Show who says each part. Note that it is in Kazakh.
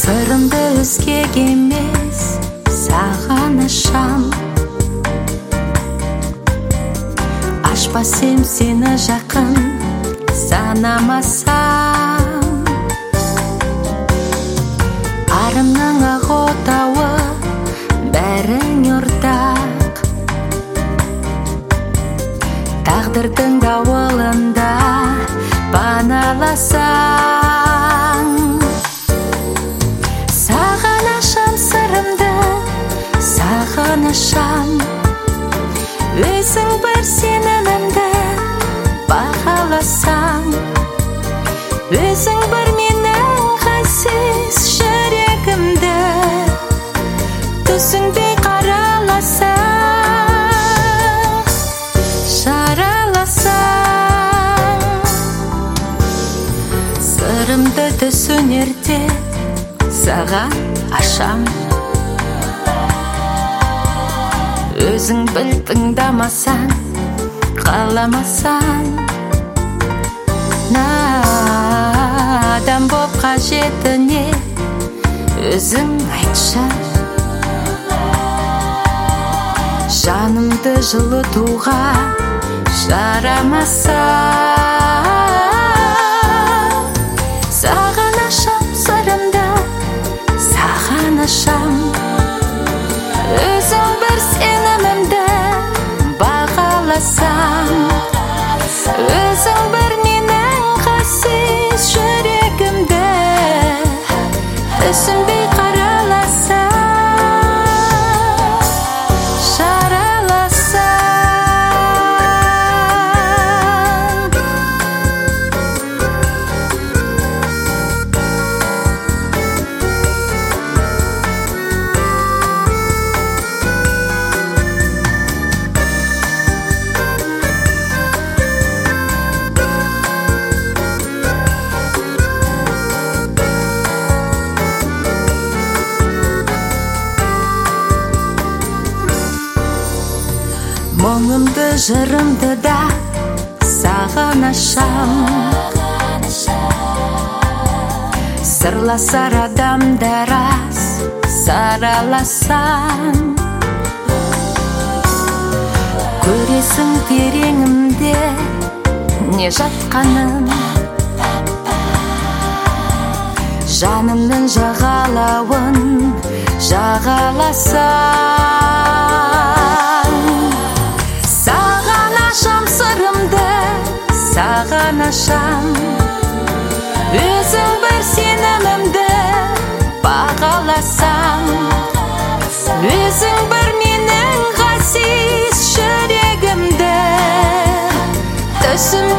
Speaker 1: Сырымды өзгеге емес саған ашам. Ашпасем сені жақын санамасам. Арымның ақ отауы бәрің ортақ. Тағдырдың дауылында паналасаң. Саған ашам сырымды, саған ашам. Өзің бір сенімімді бағаласаң. Өзің бір менің ғазиз жүрегімді түсінбей қараласаң, жараласаң. Сырымды түсінерде саған ашам. Өзің біл тыңдамасаң, қаламасаң. Надан боп қажеті не, өзің айтшы. Жанымды жылытуға жарамасаң. Саған ашам сырымды, саған ашам. Өзің бір сенімімді бағаласаң. Өзің бір менің ғазиз жүрегімді түсінбей қараласаң, жараласаң. Мұңымды жырымды да саған ашам. Сырласар адамдар аз сараласаң. Көресің тереңімде не жатқанын. Жанымның жағалауын жағаласаң. Саған ашам сырымды, саған ашам. Өзің бір сенімімді бағаласаң. Өзің бір менің ғазиз жүрегімді түсін